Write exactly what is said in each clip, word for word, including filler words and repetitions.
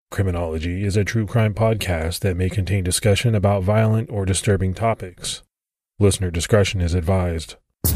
Criminology is a true crime podcast that may contain discussion about violent or disturbing topics. Listener discretion is advised.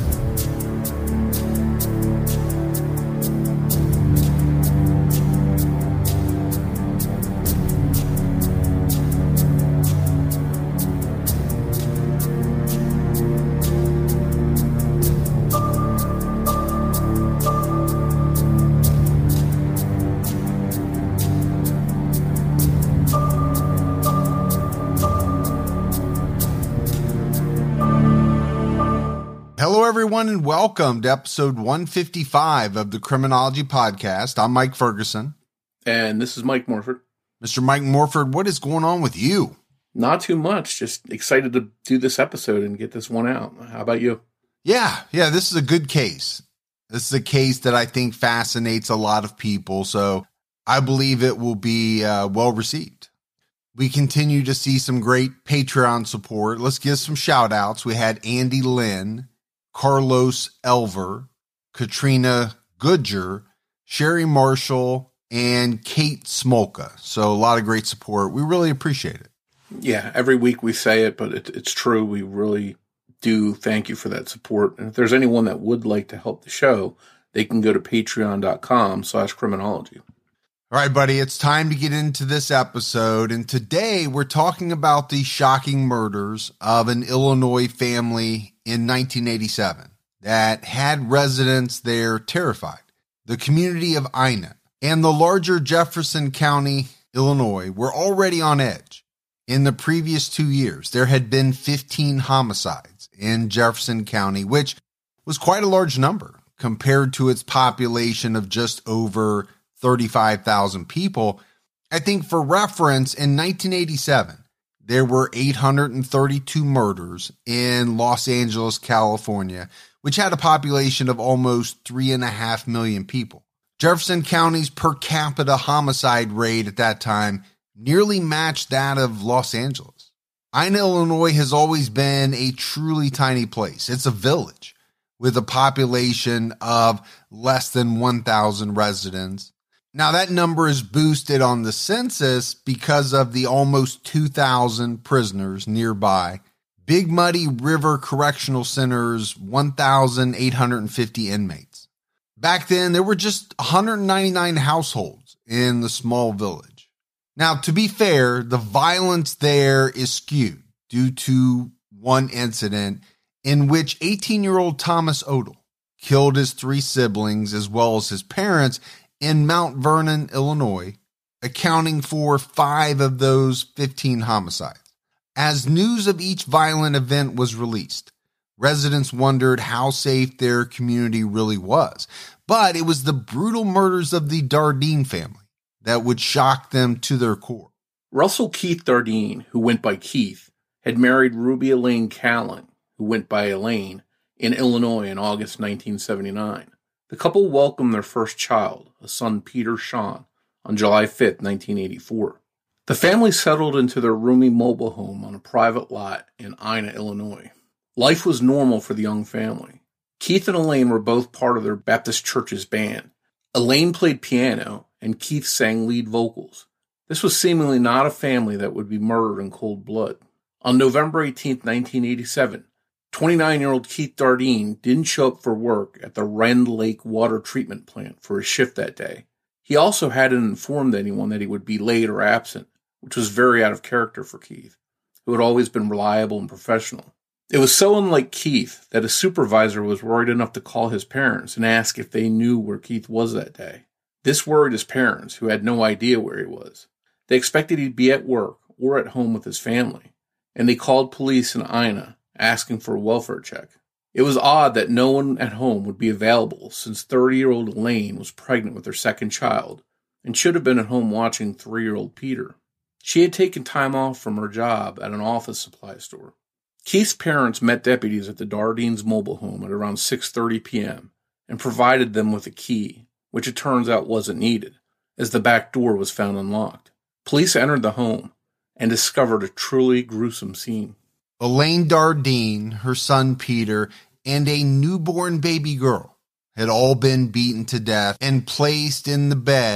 Hello, everyone, and welcome to episode one fifty-five of the Criminology Podcast. I'm Mike Ferguson. And this is Mike Morford. Mister Mike Morford, what is going on with you? Not too much. Just excited to do this episode and get this one out. How about you? Yeah, yeah, this is a good case. This is a case that I think fascinates a lot of people, so I believe it will be uh, well received. We continue to see some great Patreon support. Let's give some shout outs. We had Andy Lynn, Carlos Elver, Katrina Goodger, Sherry Marshall, and Kate Smolka. So a lot of great support. We really appreciate it. Yeah, every week we say it, but it, it's true. We really do thank you for that support. And if there's anyone that would like to help the show, they can go to patreon.com slash criminology. All right, buddy, it's time to get into this episode. And today we're talking about the shocking murders of an Illinois family in nineteen eighty-seven that had residents there terrified. The community of Ina and the larger Jefferson County, Illinois, were already on edge. In the previous two years, there had been fifteen homicides in Jefferson County, which was quite a large number compared to its population of just over thirty-five thousand people. I think for reference, in nineteen eighty-seven, there were eight hundred thirty-two murders in Los Angeles, California, which had a population of almost three and a half million people. Jefferson County's per capita homicide rate at that time nearly matched that of Los Angeles. Ina, Illinois has always been a truly tiny place. It's a village with a population of less than one thousand residents. Now, that number is boosted on the census because of the almost two thousand prisoners nearby. Big Muddy River Correctional Center's one thousand eight hundred fifty inmates. Back then, there were just one hundred ninety-nine households in the small village. Now, to be fair, the violence there is skewed due to one incident in which eighteen-year-old Thomas Odell killed his three siblings as well as his parents in Mount Vernon, Illinois, accounting for five of those fifteen homicides. As news of each violent event was released, residents wondered how safe their community really was. But it was the brutal murders of the Dardeen family that would shock them to their core. Russell Keith Dardeen, who went by Keith, had married Ruby Elaine Callan, who went by Elaine, in Illinois in August nineteen seventy-nine. The couple welcomed their first child, a son Peter Sean, on July fifth, nineteen eighty-four. The family settled into their roomy mobile home on a private lot in Ina, Illinois. Life was normal for the young family. Keith and Elaine were both part of their Baptist church's band. Elaine played piano, and Keith sang lead vocals. This was seemingly not a family that would be murdered in cold blood. On November eighteenth, nineteen eighty-seven, twenty-nine-year-old Keith Dardeen didn't show up for work at the Rend Lake Water Treatment Plant for his shift that day. He also hadn't informed anyone that he would be late or absent, which was very out of character for Keith, who had always been reliable and professional. It was so unlike Keith that his supervisor was worried enough to call his parents and ask if they knew where Keith was that day. This worried his parents, who had no idea where he was. They expected he'd be at work or at home with his family, and they called police in Ina, asking for a welfare check. It was odd that no one at home would be available since thirty-year-old Elaine was pregnant with her second child and should have been at home watching three-year-old Peter. She had taken time off from her job at an office supply store. Keith's parents met deputies at the Dardeens' mobile home at around six thirty p.m. and provided them with a key, which it turns out wasn't needed, as the back door was found unlocked. Police entered the home and discovered a truly gruesome scene. Elaine Dardeen, her son Peter, and a newborn baby girl had all been beaten to death and placed in the bed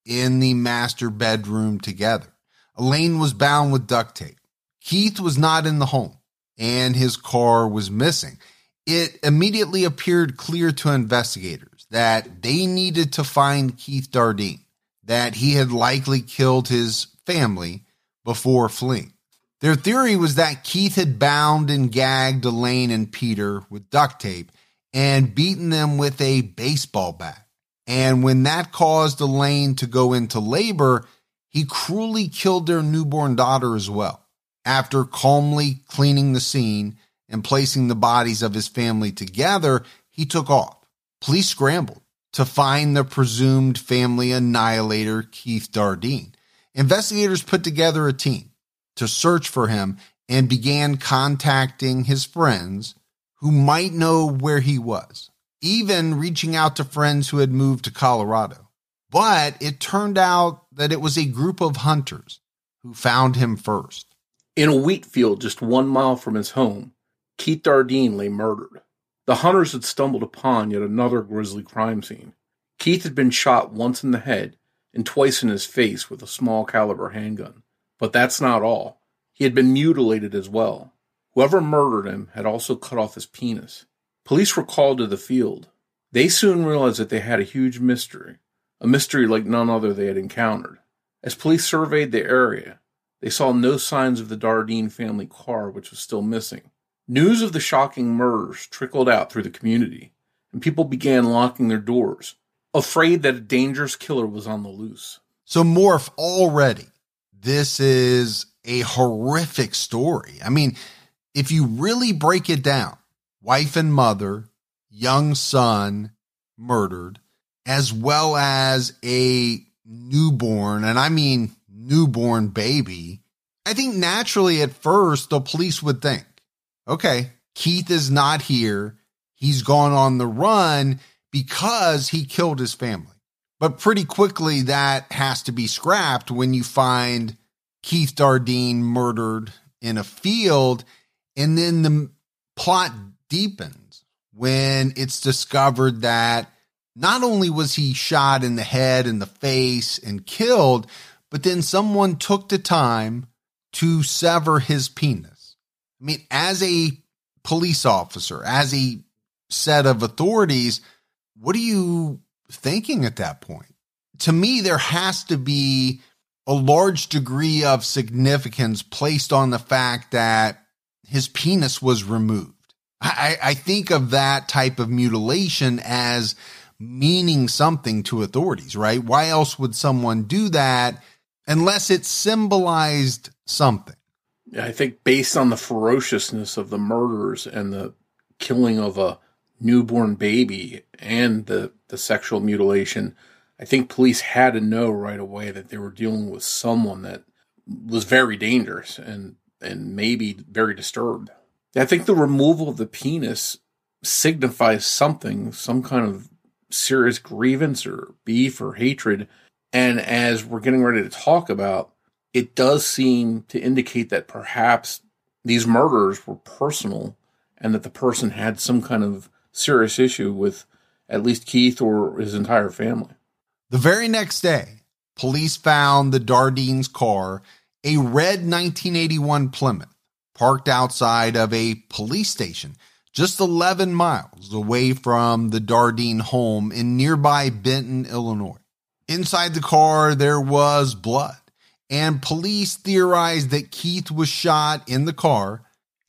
in the master bedroom together. Elaine was bound with duct tape. Keith was not in the home, and his car was missing. It immediately appeared clear to investigators that they needed to find Keith Dardeen, that he had likely killed his family before fleeing. Their theory was that Keith had bound and gagged Elaine and Peter with duct tape and beaten them with a baseball bat. And when that caused Elaine to go into labor, he cruelly killed their newborn daughter as well. After calmly cleaning the scene and placing the bodies of his family together, he took off. Police scrambled to find the presumed family annihilator, Keith Dardeen. Investigators put together a team to search for him and began contacting his friends who might know where he was, even reaching out to friends who had moved to Colorado. But it turned out that it was a group of hunters who found him first. In a wheat field just one mile from his home, Keith Dardeen lay murdered. The hunters had stumbled upon yet another grisly crime scene. Keith had been shot once in the head and twice in his face with a small caliber handgun. But that's not all. He had been mutilated as well. Whoever murdered him had also cut off his penis. Police were called to the field. They soon realized that they had a huge mystery, a mystery like none other they had encountered. As police surveyed the area, they saw no signs of the Dardeen family car, which was still missing. News of the shocking murders trickled out through the community, and people began locking their doors, afraid that a dangerous killer was on the loose. So, Morph, already, this is a horrific story. I mean, if you really break it down, wife and mother, young son murdered, as well as a newborn, and I mean newborn baby, I think naturally at first the police would think, okay, Keith is not here. He's gone on the run because he killed his family. But pretty quickly that has to be scrapped when you find Keith Dardeen murdered in a field, and then the plot deepens when it's discovered that not only was he shot in the head and the face and killed, but then someone took the time to sever his penis. I mean, as a police officer, as a set of authorities, what are you thinking at that point? To me, there has to be a large degree of significance placed on the fact that his penis was removed. I, I think of that type of mutilation as meaning something to authorities, right? Why else would someone do that unless it symbolized something? I think based on the ferociousness of the murders and the killing of a newborn baby and the, the sexual mutilation, I think police had to know right away that they were dealing with someone that was very dangerous and, and maybe very disturbed. I think the removal of the penis signifies something, some kind of serious grievance or beef or hatred. And as we're getting ready to talk about, it does seem to indicate that perhaps these murders were personal and that the person had some kind of serious issue with at least Keith or his entire family. The very next day, police found the Dardeen's car, a red nineteen eighty-one Plymouth, parked outside of a police station just eleven miles away from the Dardeen home in nearby Benton, Illinois. Inside the car, there was blood, and police theorized that Keith was shot in the car,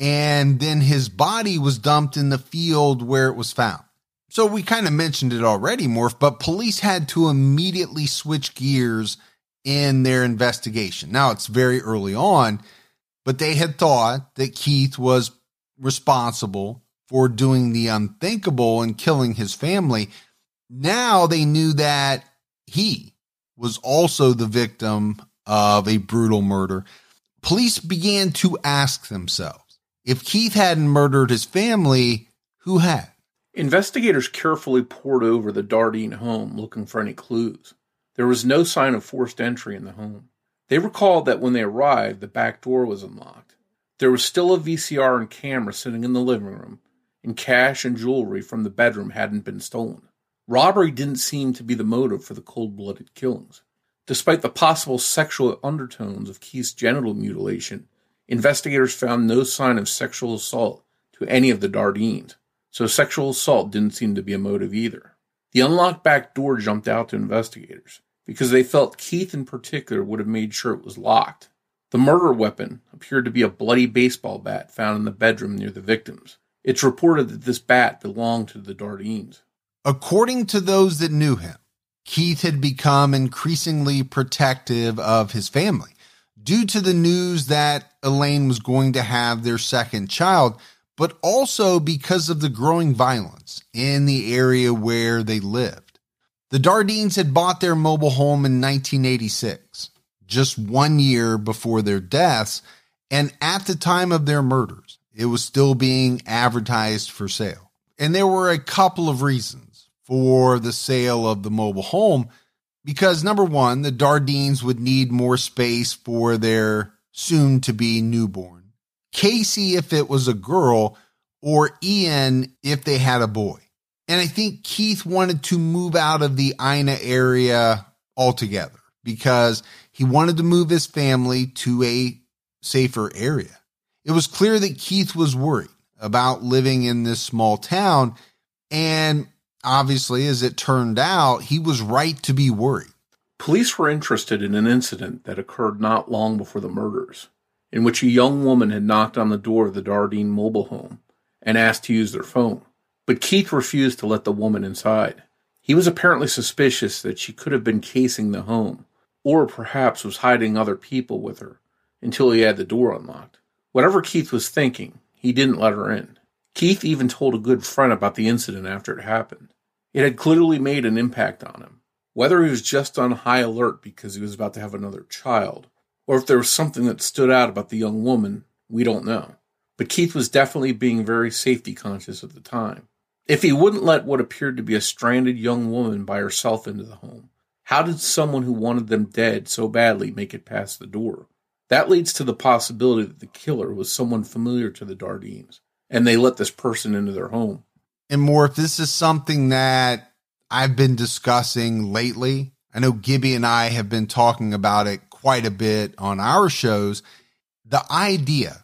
and then his body was dumped in the field where it was found. So we kind of mentioned it already, Morph, but police had to immediately switch gears in their investigation. Now, it's very early on, but they had thought that Keith was responsible for doing the unthinkable and killing his family. Now they knew that he was also the victim of a brutal murder. Police began to ask themselves, if Keith hadn't murdered his family, who had? Investigators carefully pored over the Dardeen home looking for any clues. There was no sign of forced entry in the home. They recalled that when they arrived, the back door was unlocked. There was still a V C R and camera sitting in the living room, and cash and jewelry from the bedroom hadn't been stolen. Robbery didn't seem to be the motive for the cold-blooded killings. Despite the possible sexual undertones of Keith's genital mutilation, investigators found no sign of sexual assault to any of the Dardines, so sexual assault didn't seem to be a motive either. The unlocked back door jumped out to investigators, because they felt Keith in particular would have made sure it was locked. The murder weapon appeared to be a bloody baseball bat found in the bedroom near the victims. It's reported that this bat belonged to the Dardines. According to those that knew him, Keith had become increasingly protective of his family due to the news that Elaine was going to have their second child, but also because of the growing violence in the area where they lived. The Dardines had bought their mobile home in nineteen eighty-six, just one year before their deaths, and at the time of their murders, it was still being advertised for sale. And there were a couple of reasons for the sale of the mobile home, because number one, the Dardines would need more space for their soon-to-be newborn, Casey if it was a girl, or Ian if they had a boy. And I think Keith wanted to move out of the Ina area altogether because he wanted to move his family to a safer area. It was clear that Keith was worried about living in this small town, and obviously, as it turned out, he was right to be worried. Police were interested in an incident that occurred not long before the murders, in which a young woman had knocked on the door of the Dardine mobile home and asked to use their phone. But Keith refused to let the woman inside. He was apparently suspicious that she could have been casing the home, or perhaps was hiding other people with her until he had the door unlocked. Whatever Keith was thinking, he didn't let her in. Keith even told a good friend about the incident after it happened. It had clearly made an impact on him. Whether he was just on high alert because he was about to have another child, or if there was something that stood out about the young woman, we don't know. But Keith was definitely being very safety conscious at the time. If he wouldn't let what appeared to be a stranded young woman by herself into the home, how did someone who wanted them dead so badly make it past the door? That leads to the possibility that the killer was someone familiar to the Dardines, and they let this person into their home. And more, if this is something that I've been discussing lately, I know Gibby and I have been talking about it quite a bit on our shows, the idea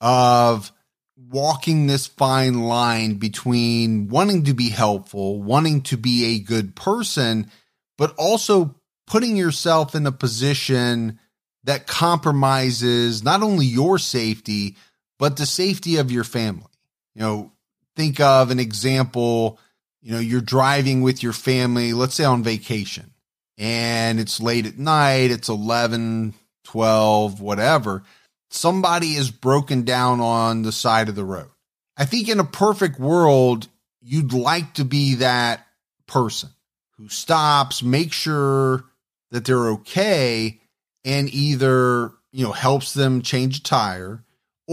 of walking this fine line between wanting to be helpful, wanting to be a good person, but also putting yourself in a position that compromises not only your safety, but the safety of your family. You know, think of an example, you know, you're driving with your family, let's say on vacation, and it's late at night, it's eleven, twelve, whatever. Somebody is broken down on the side of the road. I think in a perfect world, you'd like to be that person who stops, makes sure that they're okay, and either, you know, helps them change a tire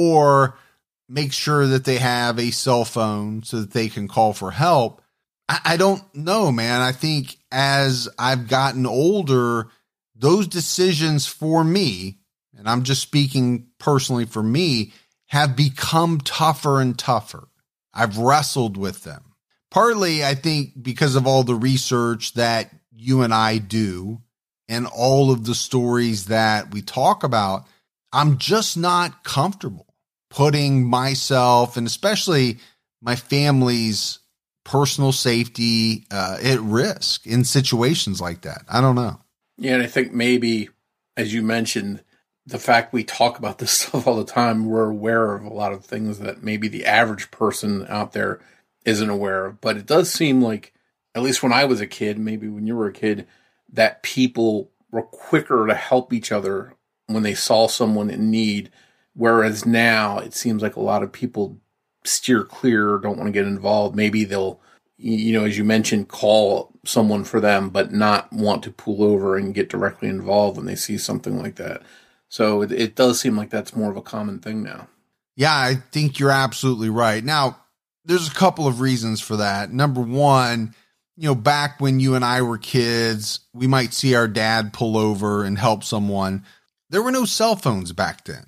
or make sure that they have a cell phone so that they can call for help. I, I don't know, man. I think as I've gotten older, those decisions for me, and I'm just speaking personally for me, have become tougher and tougher. I've wrestled with them. Partly, I think, because of all the research that you and I do and all of the stories that we talk about, I'm just not comfortable putting myself and especially my family's personal safety uh, at risk in situations like that. I don't know. Yeah, and I think maybe, as you mentioned, the fact we talk about this stuff all the time, we're aware of a lot of things that maybe the average person out there isn't aware of. But it does seem like, at least when I was a kid, maybe when you were a kid, that people were quicker to help each other when they saw someone in need. Whereas now it seems like a lot of people steer clear, don't want to get involved. Maybe they'll, you know, as you mentioned, call someone for them, but not want to pull over and get directly involved when they see something like that. So it, it does seem like that's more of a common thing now. Yeah, I think you're absolutely right. Now, there's a couple of reasons for that. Number one, you know, back when you and I were kids, we might see our dad pull over and help someone. There were no cell phones back then.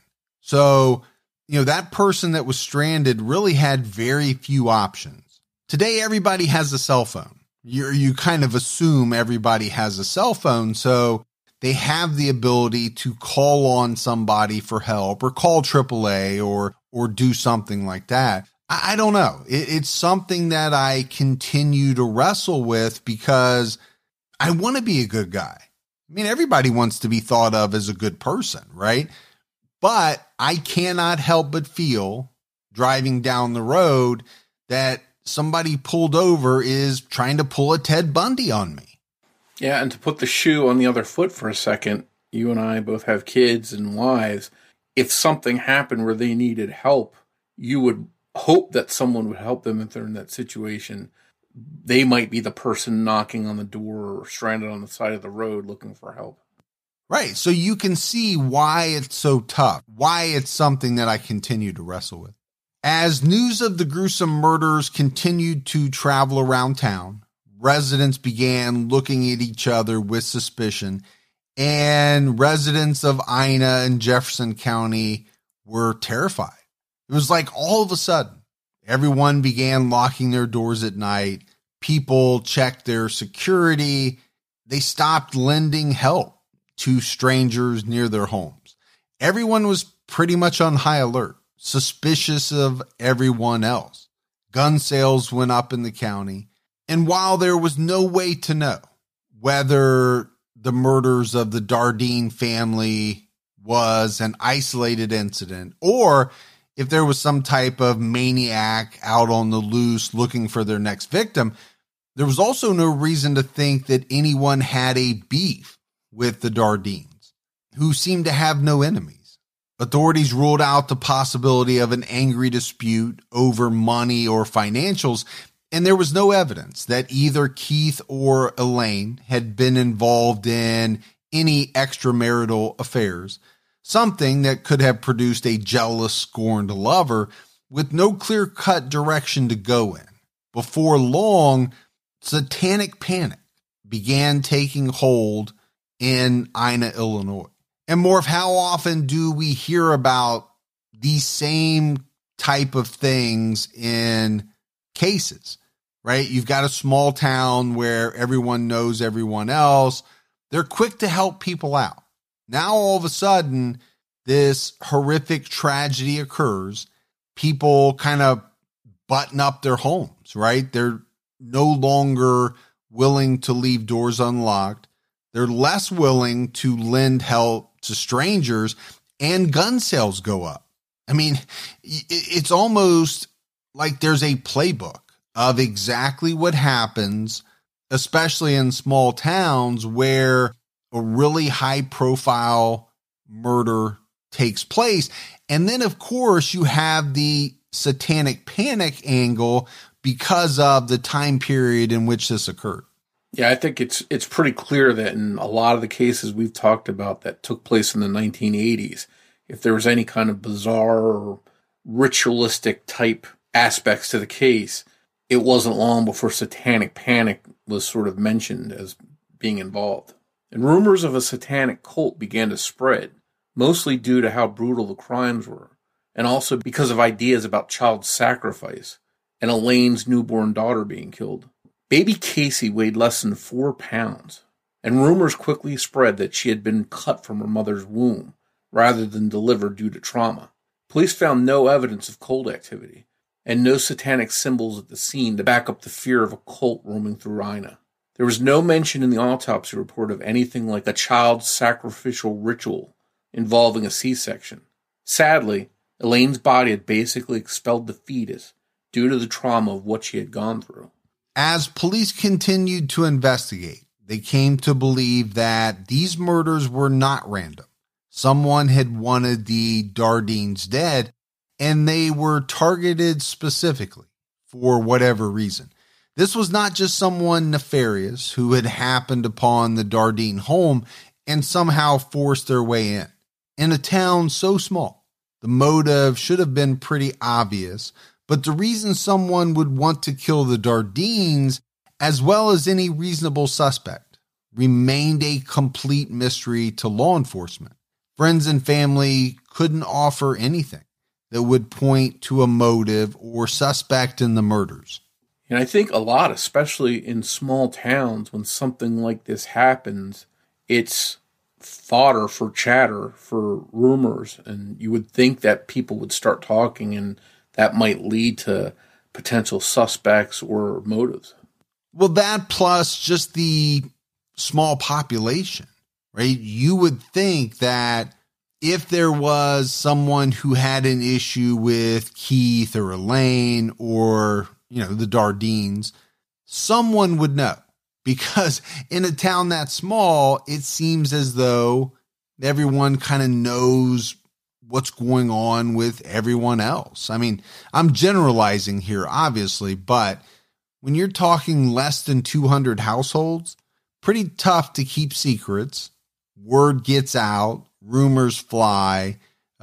So, you know, that person that was stranded really had very few options. Today, everybody has a cell phone. You you kind of assume everybody has a cell phone. So they have the ability to call on somebody for help or call triple A or, or do something like that. I, I don't know. It, it's something that I continue to wrestle with because I want to be a good guy. I mean, everybody wants to be thought of as a good person, right? But I cannot help but feel driving down the road that somebody pulled over is trying to pull a Ted Bundy on me. Yeah, and to put the shoe on the other foot for a second, you and I both have kids and wives. If something happened where they needed help, you would hope that someone would help them if they're in that situation. They might be the person knocking on the door or stranded on the side of the road looking for help. Right. So you can see why it's so tough, why it's something that I continue to wrestle with. As news of the gruesome murders continued to travel around town, residents began looking at each other with suspicion, and residents of Ina and Jefferson County were terrified. It was like all of a sudden, everyone began locking their doors at night. People checked their security. They stopped lending help to strangers near their homes. Everyone was pretty much on high alert, suspicious of everyone else. Gun sales went up in the county. And while there was no way to know whether the murders of the Dardeen family was an isolated incident or if there was some type of maniac out on the loose looking for their next victim, there was also no reason to think that anyone had a beef with the Dardeens, who seemed to have no enemies. Authorities ruled out the possibility of an angry dispute over money or financials, and there was no evidence that either Keith or Elaine had been involved in any extramarital affairs, something that could have produced a jealous, scorned lover with no clear-cut direction to go in. Before long, satanic panic began taking hold in Ina, Illinois. And Morph, how often do we hear about these same type of things in cases, right? You've got a small town where everyone knows everyone else. They're quick to help people out. Now, all of a sudden, this horrific tragedy occurs. People kind of button up their homes, right? They're no longer willing to leave doors unlocked. They're less willing to lend help to strangers, and gun sales go up. I mean, it's almost like there's a playbook of exactly what happens, especially in small towns where a really high profile murder takes place. And then, of course, you have the satanic panic angle because of the time period in which this occurred. Yeah, I think it's it's pretty clear that in a lot of the cases we've talked about that took place in the nineteen eighties, if there was any kind of bizarre or ritualistic type aspects to the case, it wasn't long before satanic panic was sort of mentioned as being involved. And rumors of a satanic cult began to spread, mostly due to how brutal the crimes were, and also because of ideas about child sacrifice and Elaine's newborn daughter being killed. Baby Casey weighed less than four pounds, and rumors quickly spread that she had been cut from her mother's womb rather than delivered due to trauma. Police found no evidence of cult activity, and no satanic symbols at the scene to back up the fear of a cult roaming through Ina. There was no mention in the autopsy report of anything like a child sacrificial ritual involving a C-section. Sadly, Elaine's body had basically expelled the fetus due to the trauma of what she had gone through. As police continued to investigate, they came to believe that these murders were not random. Someone had wanted the Dardeens dead, and they were targeted specifically for whatever reason. This was not just someone nefarious who had happened upon the Dardeen home and somehow forced their way in. In a town so small, the motive should have been pretty obvious, but the reason someone would want to kill the Dardeens, as well as any reasonable suspect, remained a complete mystery to law enforcement. Friends and family couldn't offer anything that would point to a motive or suspect in the murders. And I think a lot, especially in small towns, when something like this happens, it's fodder for chatter, for rumors, and you would think that people would start talking and that might lead to potential suspects or motives. Well, that plus just the small population, right? You would think that if there was someone who had an issue with Keith or Elaine or, you know, the Dardines, someone would know, because in a town that small, it seems as though everyone kind of knows what's going on with everyone else. I mean, I'm generalizing here, obviously, but when you're talking less than two hundred households, pretty tough to keep secrets. Word gets out, rumors fly.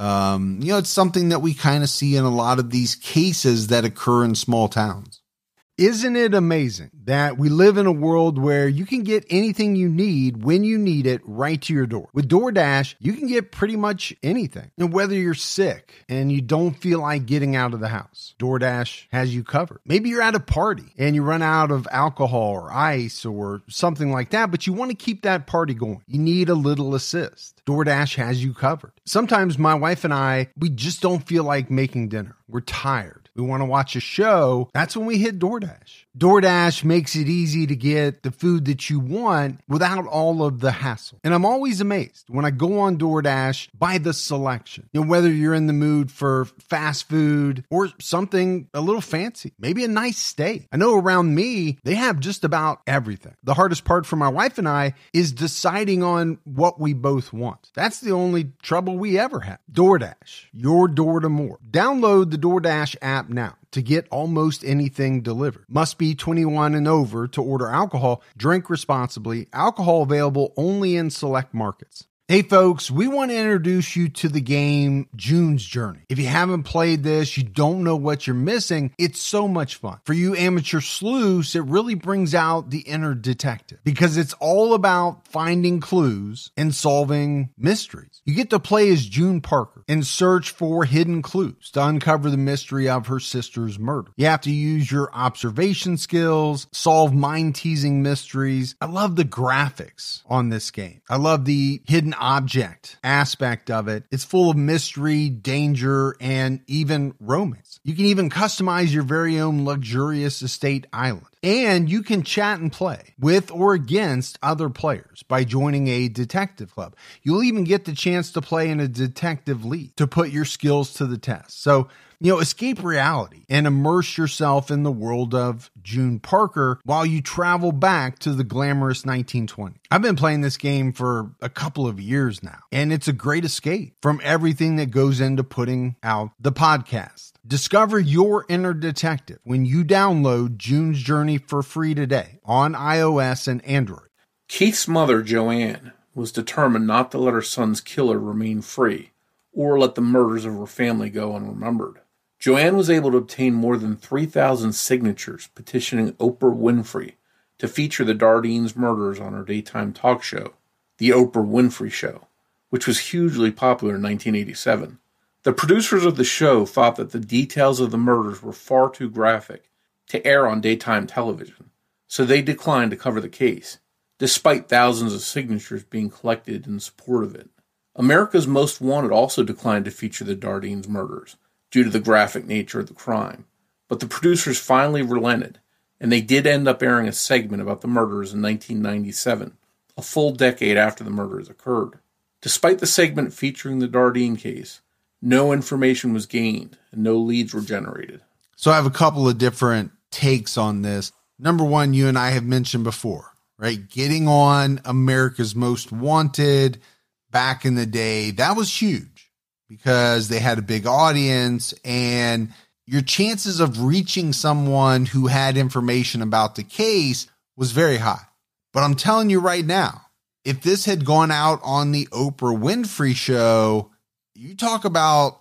Um, you know, it's something that we kind of see in a lot of these cases that occur in small towns. Isn't it amazing that we live in a world where you can get anything you need when you need it right to your door? With DoorDash, you can get pretty much anything. And whether you're sick and you don't feel like getting out of the house, DoorDash has you covered. Maybe you're at a party and you run out of alcohol or ice or something like that, but you want to keep that party going. You need a little assist. DoorDash has you covered. Sometimes my wife and I, we just don't feel like making dinner. We're tired. We want to watch a show. That's when we hit DoorDash. DoorDash makes it easy to get the food that you want without all of the hassle. And I'm always amazed when I go on DoorDash by the selection. You know, whether you're in the mood for fast food or something a little fancy, maybe a nice steak. I know around me, they have just about everything. The hardest part for my wife and I is deciding on what we both want. That's the only trouble we ever have. DoorDash, your door to more. Download the DoorDash app now to get almost anything delivered. Must be twenty-one and over to order alcohol. Drink responsibly. Alcohol available only in select markets. Hey folks, we want to introduce you to the game June's Journey. If you haven't played this, you don't know what you're missing, it's so much fun. For you amateur sleuths, it really brings out the inner detective because it's all about finding clues and solving mysteries. You get to play as June Parker and search for hidden clues to uncover the mystery of her sister's murder. You have to use your observation skills, solve mind-teasing mysteries. I love the graphics on this game. I love the hidden object aspect of it. It's full of mystery, danger, and even romance. You can even customize your very own luxurious estate island. And you can chat and play with or against other players by joining a detective club. You'll even get the chance to play in a detective league to put your skills to the test. So, you know, escape reality and immerse yourself in the world of June Parker while you travel back to the glamorous nineteen twenties. I've been playing this game for a couple of years now, and it's a great escape from everything that goes into putting out the podcast. Discover your inner detective when you download June's Journey for free today on iOS and Android. Keith's mother, Joanne, was determined not to let her son's killer remain free or let the murders of her family go unremembered. Joanne was able to obtain more than three thousand signatures petitioning Oprah Winfrey to feature the Dardines murders on her daytime talk show, The Oprah Winfrey Show, which was hugely popular in nineteen eighty-seven. The producers of the show thought that the details of the murders were far too graphic to air on daytime television, so they declined to cover the case, despite thousands of signatures being collected in support of it. America's Most Wanted also declined to feature the Dardines murders due to the graphic nature of the crime, but the producers finally relented, and they did end up airing a segment about the murders in nineteen ninety-seven, a full decade after the murders occurred. Despite the segment featuring the Dardine case, no information was gained and no leads were generated. So I have a couple of different takes on this. Number one, you and I have mentioned before, right? Getting on America's Most Wanted back in the day, that was huge because they had a big audience and your chances of reaching someone who had information about the case was very high. But I'm telling you right now, if this had gone out on the Oprah Winfrey Show, you talk about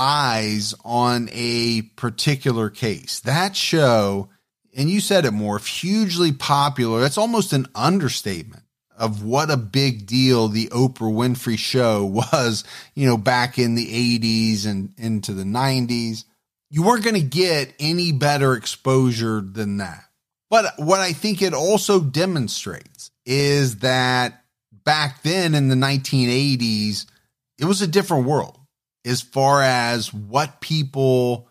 eyes on a particular case. That show, and you said it more, hugely popular. That's almost an understatement of what a big deal the Oprah Winfrey Show was, you know, back in the eighties and into the nineties. You weren't going to get any better exposure than that. But what I think it also demonstrates is that back then in the nineteen eighties, it was a different world as far as what people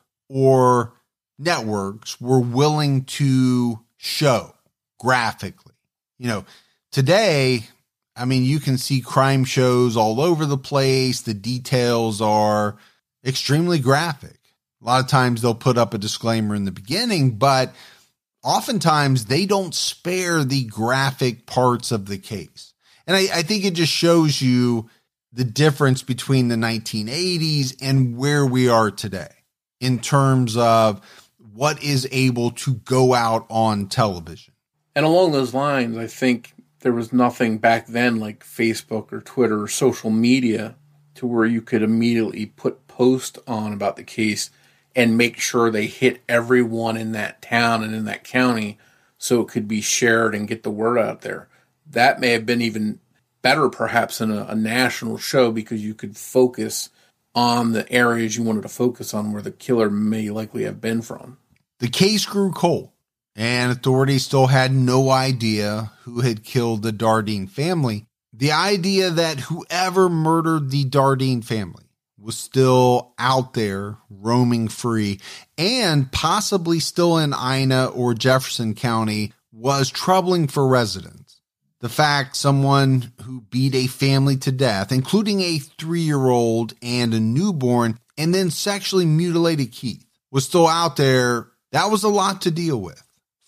or networks were willing to show graphically. You know, today, I mean, you can see crime shows all over the place. The details are extremely graphic. A lot of times they'll put up a disclaimer in the beginning, but oftentimes they don't spare the graphic parts of the case. And I, I think it just shows you the difference between the nineteen eighties and where we are today in terms of what is able to go out on television. And along those lines, I think there was nothing back then like Facebook or Twitter or social media to where you could immediately put posts on about the case and make sure they hit everyone in that town and in that county so it could be shared and get the word out there. That may have been even better perhaps than a, a national show because you could focus on the areas you wanted to focus on where the killer may likely have been from. The case grew cold, and authorities still had no idea who had killed the Dardeen family. The idea that whoever murdered the Dardeen family was still out there roaming free and possibly still in Ina or Jefferson County was troubling for residents. The fact someone who beat a family to death, including a three-year-old and a newborn, and then sexually mutilated Keith, was still out there, that was a lot to deal with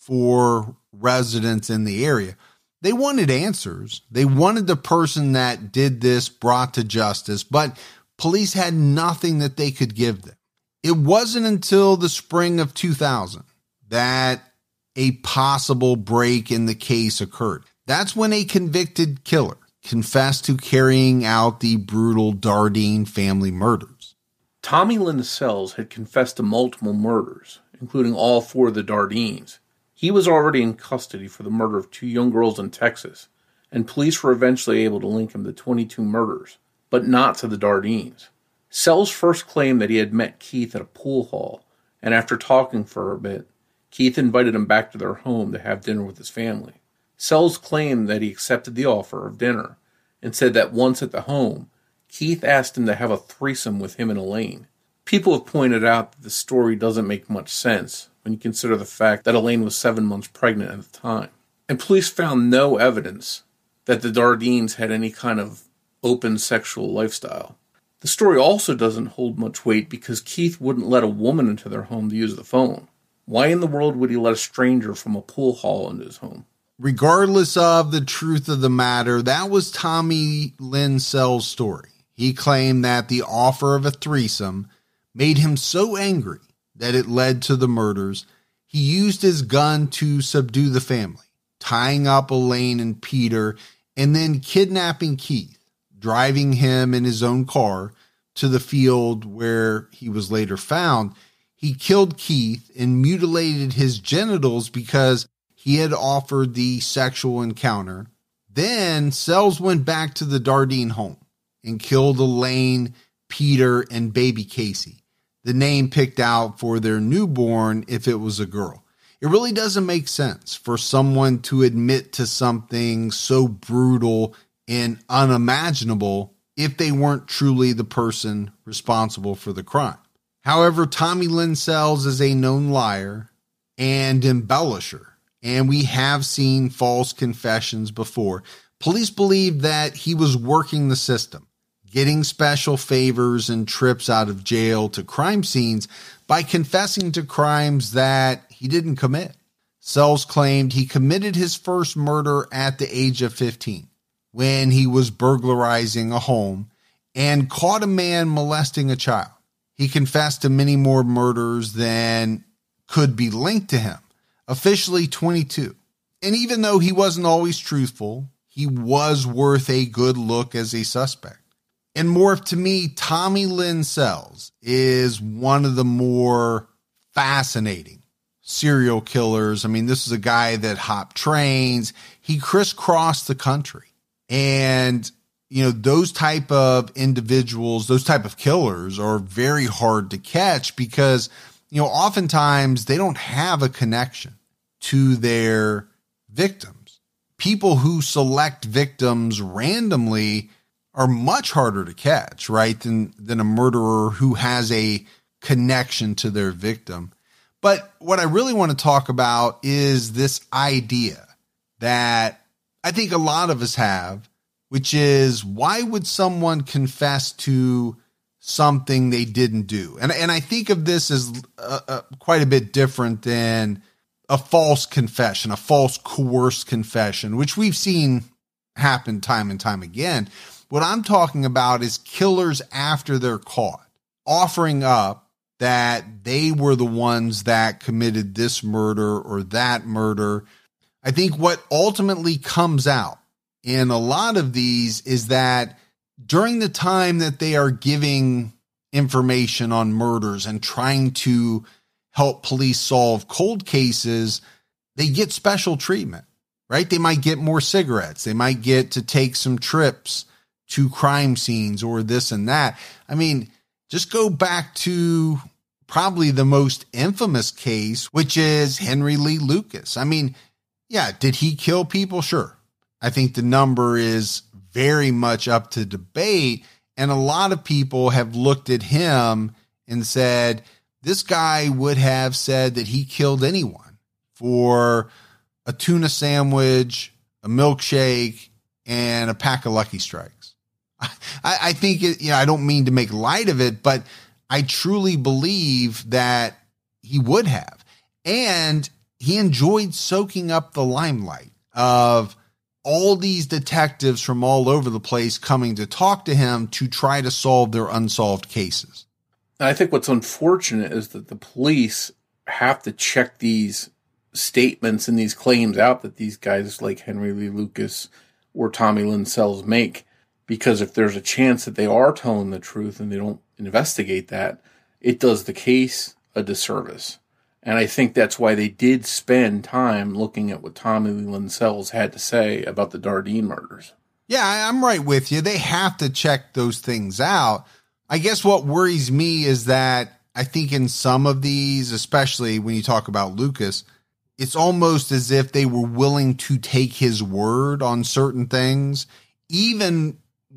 for residents in the area. They wanted answers. They wanted the person that did this brought to justice, but police had nothing that they could give them. It wasn't until the spring of two thousand that a possible break in the case occurred. That's when a convicted killer confessed to carrying out the brutal Dardeen family murders. Tommy Lynn Sells had confessed to multiple murders, including all four of the Dardeens. He was already in custody for the murder of two young girls in Texas, and police were eventually able to link him to twenty-two murders, but not to the Dardeens. Sells first claimed that he had met Keith at a pool hall, and after talking for a bit, Keith invited him back to their home to have dinner with his family. Sells claimed that he accepted the offer of dinner and said that once at the home, Keith asked him to have a threesome with him and Elaine. People have pointed out that the story doesn't make much sense when you consider the fact that Elaine was seven months pregnant at the time. And police found no evidence that the Dardeens had any kind of open sexual lifestyle. The story also doesn't hold much weight because Keith wouldn't let a woman into their home to use the phone. Why in the world would he let a stranger from a pool hall into his home? Regardless of the truth of the matter, that was Tommy Lynn Sells' story. He claimed that the offer of a threesome made him so angry that it led to the murders. He used his gun to subdue the family, tying up Elaine and Peter, and then kidnapping Keith, driving him in his own car to the field where he was later found. He killed Keith and mutilated his genitals because he had offered the sexual encounter. Then Sells went back to the Dardeen home and killed Elaine, Peter, and baby Casey, the name picked out for their newborn if it was a girl. It really doesn't make sense for someone to admit to something so brutal and unimaginable if they weren't truly the person responsible for the crime. However, Tommy Lynn Sells is a known liar and embellisher, and we have seen false confessions before. Police believe that he was working the system, getting special favors and trips out of jail to crime scenes by confessing to crimes that he didn't commit. Sells claimed he committed his first murder at the age of fifteen when he was burglarizing a home and caught a man molesting a child. He confessed to many more murders than could be linked to him, officially twenty-two. And even though he wasn't always truthful, he was worth a good look as a suspect. And more to me, Tommy Lynn Sells is one of the more fascinating serial killers. I mean, this is a guy that hopped trains. He crisscrossed the country. And, you know, those type of individuals, those type of killers are very hard to catch because, you know, oftentimes they don't have a connection to their victims. people who select victims randomly are much harder to catch, right, than, than a murderer who has a connection to their victim. But what I really want to talk about is this idea that I think a lot of us have, which is, why would someone confess to something they didn't do? And, and I think of this as uh, uh, quite a bit different than a false confession, a false coerced confession, which we've seen happen time and time again. What I'm talking about is killers after they're caught, offering up that they were the ones that committed this murder or that murder. I think what ultimately comes out in a lot of these is that during the time that they are giving information on murders and trying to help police solve cold cases, they get special treatment, right? They might get more cigarettes. They might get to take some trips to crime scenes or this and that. I mean, just go back to probably the most infamous case, which is Henry Lee Lucas. I mean, yeah, did he kill people? Sure. I think the number is very much up to debate. And a lot of people have looked at him and said, this guy would have said that he killed anyone for a tuna sandwich, a milkshake, and a pack of Lucky Strikes. I, I think, it, you know, I don't mean to make light of it, but I truly believe that he would have. And he enjoyed soaking up the limelight of all these detectives from all over the place coming to talk to him to try to solve their unsolved cases. I think what's unfortunate is that the police have to check these statements and these claims out that these guys like Henry Lee Lucas or Tommy Lynn Sells make, because if there's a chance that they are telling the truth and they don't investigate that, it does the case a disservice. And I think that's why they did spend time looking at what Tommy Lee Lynn Sells had to say about the Dardeen murders. Yeah, I'm right with you. They have to check those things out. I guess what worries me is that I think in some of these, especially when you talk about Lucas, it's almost as if they were willing to take his word on certain things, even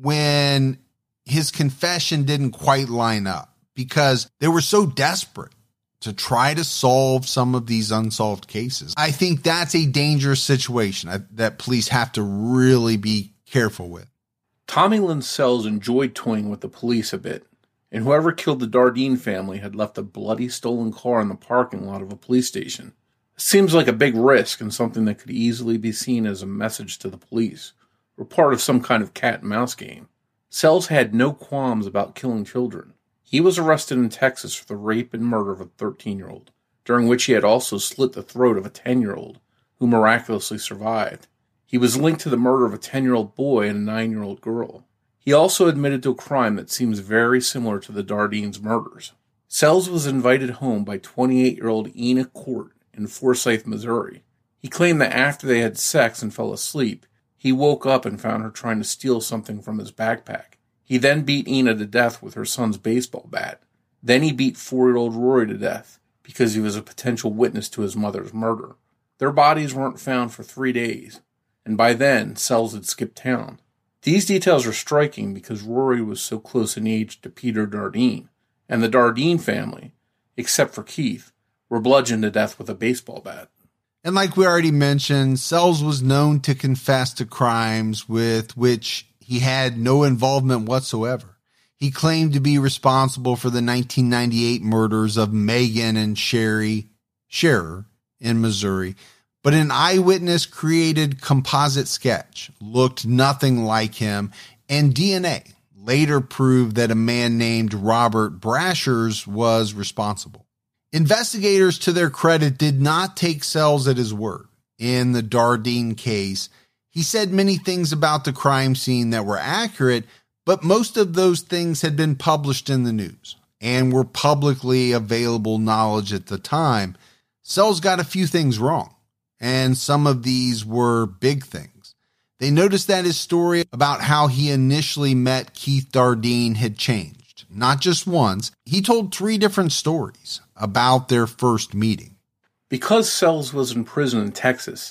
when his confession didn't quite line up, because they were so desperate to try to solve some of these unsolved cases. I think that's a dangerous situation that police have to really be careful with. Tommy Lynn Sells enjoyed toying with the police a bit, and whoever killed the Dardeen family had left a bloody stolen car in the parking lot of a police station. It seems like a big risk and something that could easily be seen as a message to the police, or part of some kind of cat and mouse game. Sells had no qualms about killing children. He was arrested in Texas for the rape and murder of a thirteen-year-old, during which he had also slit the throat of a ten-year-old, who miraculously survived. He was linked to the murder of a ten-year-old boy and a nine-year-old girl. He also admitted to a crime that seems very similar to the Dardeen's murders. Sells was invited home by twenty-eight-year-old Ena Court in Forsyth, Missouri. He claimed that after they had sex and fell asleep, he woke up and found her trying to steal something from his backpack. He then beat Ena to death with her son's baseball bat. Then he beat four-year-old Rory to death because he was a potential witness to his mother's murder. Their bodies weren't found for three days, and by then, Sells had skipped town. These details are striking because Rory was so close in age to Peter Dardeen, and the Dardeen family, except for Keith, were bludgeoned to death with a baseball bat. And like we already mentioned, Sells was known to confess to crimes with which he had no involvement whatsoever. He claimed to be responsible for the nineteen ninety-eight murders of Megan and Sherry Scherer in Missouri, but an eyewitness created composite sketch looked nothing like him, and D N A later proved that a man named Robert Brashers was responsible. Investigators, to their credit, did not take Sells at his word. In the Dardeen case, he said many things about the crime scene that were accurate, but most of those things had been published in the news and were publicly available knowledge at the time. Sells got a few things wrong, and some of these were big things. They noticed that his story about how he initially met Keith Dardeen had changed. Not just once. He told three different stories about their first meeting. Because Sells was in prison in Texas,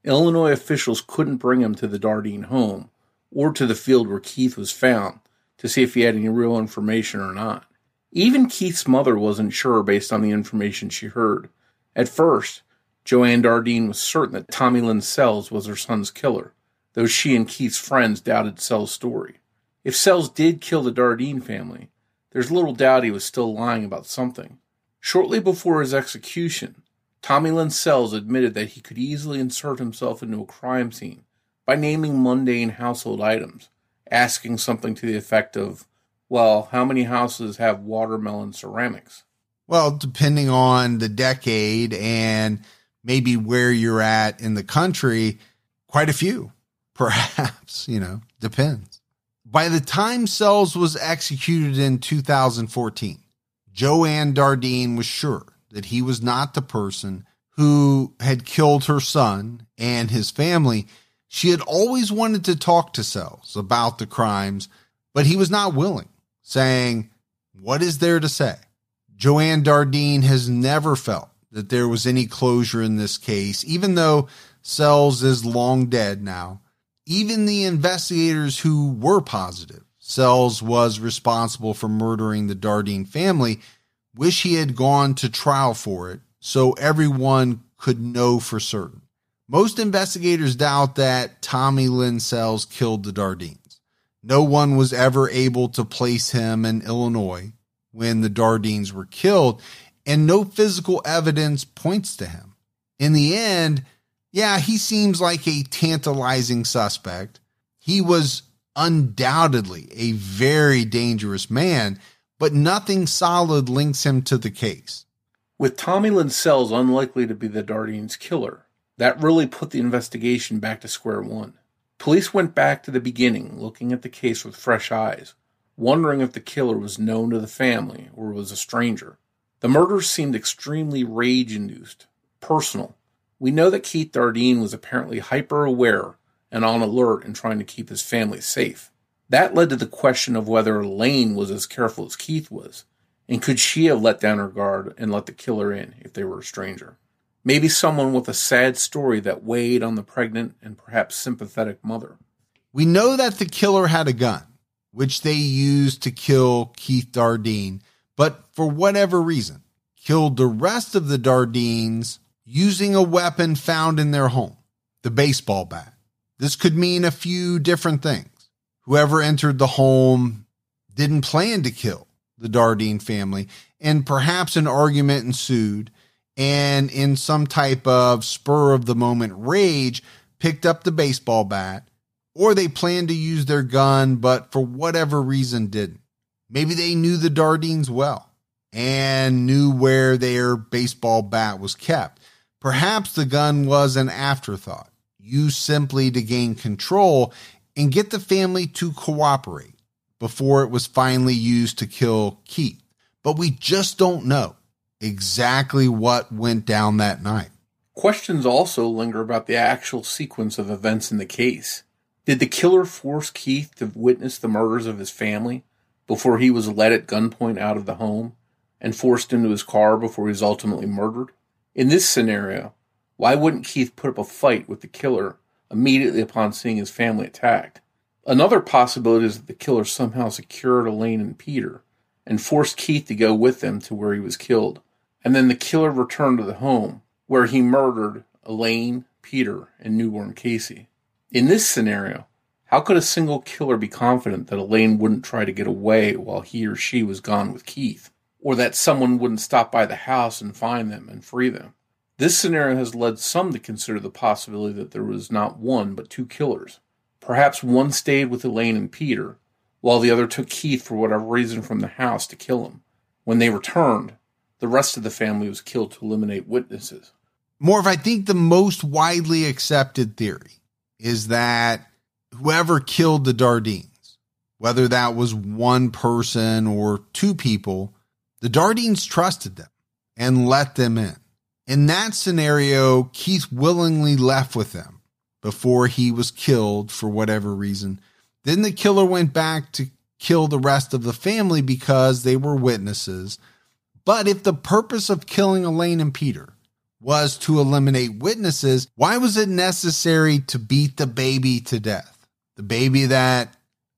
Illinois officials couldn't bring him to the Dardeen home or to the field where Keith was found to see if he had any real information or not. Even Keith's mother wasn't sure based on the information she heard. At first, Joanne Dardeen was certain that Tommy Lynn Sells was her son's killer, though she and Keith's friends doubted Sells' story. If Sells did kill the Dardeen family, there's little doubt he was still lying about something. Shortly before his execution, Tommy Lynn Sells admitted that he could easily insert himself into a crime scene by naming mundane household items, asking something to the effect of, well, how many houses have watermelon ceramics? Well, depending on the decade and maybe where you're at in the country, quite a few, perhaps, you know, depends. By the time Sells was executed in two thousand fourteen, Joanne Dardeen was sure that he was not the person who had killed her son and his family. She had always wanted to talk to Sells about the crimes, but he was not willing, saying, "What is there to say?" Joanne Dardeen has never felt that there was any closure in this case, even though Sells is long dead now. Even the investigators who were positive Sells was responsible for murdering the Dardeen family wish he had gone to trial for it so everyone could know for certain. Most investigators doubt that Tommy Lynn Sells killed the Dardeens. No one was ever able to place him in Illinois when the Dardeens were killed, and no physical evidence points to him. In the end, yeah, he seems like a tantalizing suspect. He was undoubtedly a very dangerous man, but nothing solid links him to the case. With Tommy Lynn Sells unlikely to be the Dardeens' killer, that really put the investigation back to square one. Police went back to the beginning, looking at the case with fresh eyes, wondering if the killer was known to the family or was a stranger. The murders seemed extremely rage-induced, personal. We know that Keith Dardeen was apparently hyper-aware and on alert in trying to keep his family safe. That led to the question of whether Elaine was as careful as Keith was, and could she have let down her guard and let the killer in if they were a stranger? Maybe someone with a sad story that weighed on the pregnant and perhaps sympathetic mother. We know that the killer had a gun, which they used to kill Keith Dardeen, but for whatever reason, killed the rest of the Dardeens using a weapon found in their home, the baseball bat. This could mean a few different things. Whoever entered the home didn't plan to kill the Dardeen family, and perhaps an argument ensued, and in some type of spur-of-the-moment rage, picked up the baseball bat, or they planned to use their gun, but for whatever reason didn't. Maybe they knew the Dardeens well and knew where their baseball bat was kept. Perhaps the gun was an afterthought, used simply to gain control and get the family to cooperate before it was finally used to kill Keith. But we just don't know exactly what went down that night. Questions also linger about the actual sequence of events in the case. Did the killer force Keith to witness the murders of his family before he was led at gunpoint out of the home and forced into his car before he was ultimately murdered? In this scenario, why wouldn't Keith put up a fight with the killer immediately upon seeing his family attacked? Another possibility is that the killer somehow secured Elaine and Peter and forced Keith to go with them to where he was killed, and then the killer returned to the home where he murdered Elaine, Peter, and newborn Casey. In this scenario, how could a single killer be confident that Elaine wouldn't try to get away while he or she was gone with Keith, or that someone wouldn't stop by the house and find them and free them? This scenario has led some to consider the possibility that there was not one but two killers. Perhaps one stayed with Elaine and Peter, while the other took Keith for whatever reason from the house to kill him. When they returned, the rest of the family was killed to eliminate witnesses. Morph, I think the most widely accepted theory is that whoever killed the Dardeens, whether that was one person or two people, the Dardeens trusted them and let them in. In that scenario, Keith willingly left with them before he was killed for whatever reason. Then the killer went back to kill the rest of the family because they were witnesses. But if the purpose of killing Elaine and Peter was to eliminate witnesses, why was it necessary to beat the baby to death? The baby that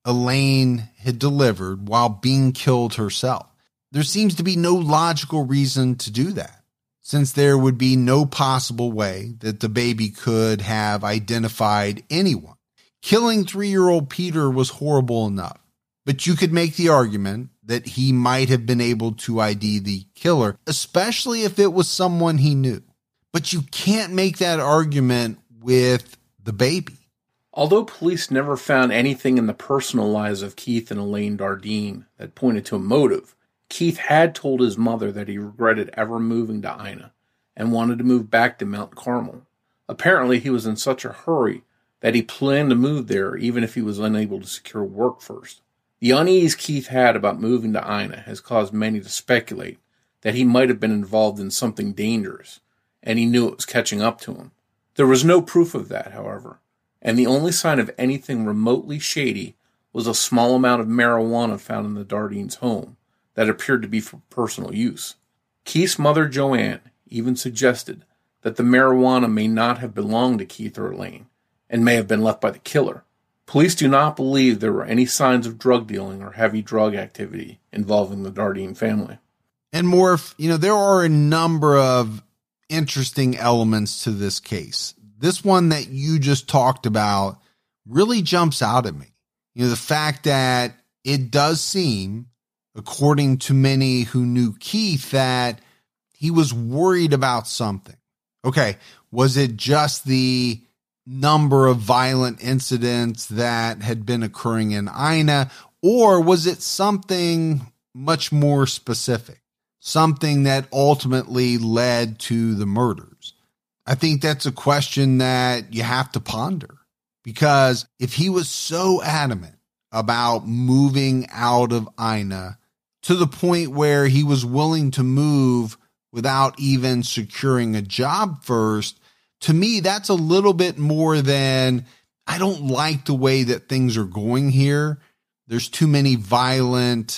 Elaine had delivered while being killed herself. There seems to be no logical reason to do that, since there would be no possible way that the baby could have identified anyone. Killing three-year-old Peter was horrible enough, but you could make the argument that he might have been able to I D the killer, especially if it was someone he knew. But you can't make that argument with the baby. Although police never found anything in the personal lives of Keith and Elaine Dardeen that pointed to a motive, Keith had told his mother that he regretted ever moving to Ina and wanted to move back to Mount Carmel. Apparently, he was in such a hurry that he planned to move there even if he was unable to secure work first. The unease Keith had about moving to Ina has caused many to speculate that he might have been involved in something dangerous, and he knew it was catching up to him. There was no proof of that, however, and the only sign of anything remotely shady was a small amount of marijuana found in the Dardeens' home that appeared to be for personal use. Keith's mother, Joanne, even suggested that the marijuana may not have belonged to Keith or Elaine, and may have been left by the killer. Police do not believe there were any signs of drug dealing or heavy drug activity involving the Dardeen family. And Morph, you know, there are a number of interesting elements to this case. This one that you just talked about really jumps out at me. You know, the fact that it does seem, according to many who knew Keith, that he was worried about something. Okay, was it just the number of violent incidents that had been occurring in Ina, or was it something much more specific? Something that ultimately led to the murders? I think that's a question that you have to ponder, because if he was so adamant about moving out of Ina to the point where he was willing to move without even securing a job first, to me, that's a little bit more than, I don't like the way that things are going here. There's too many violent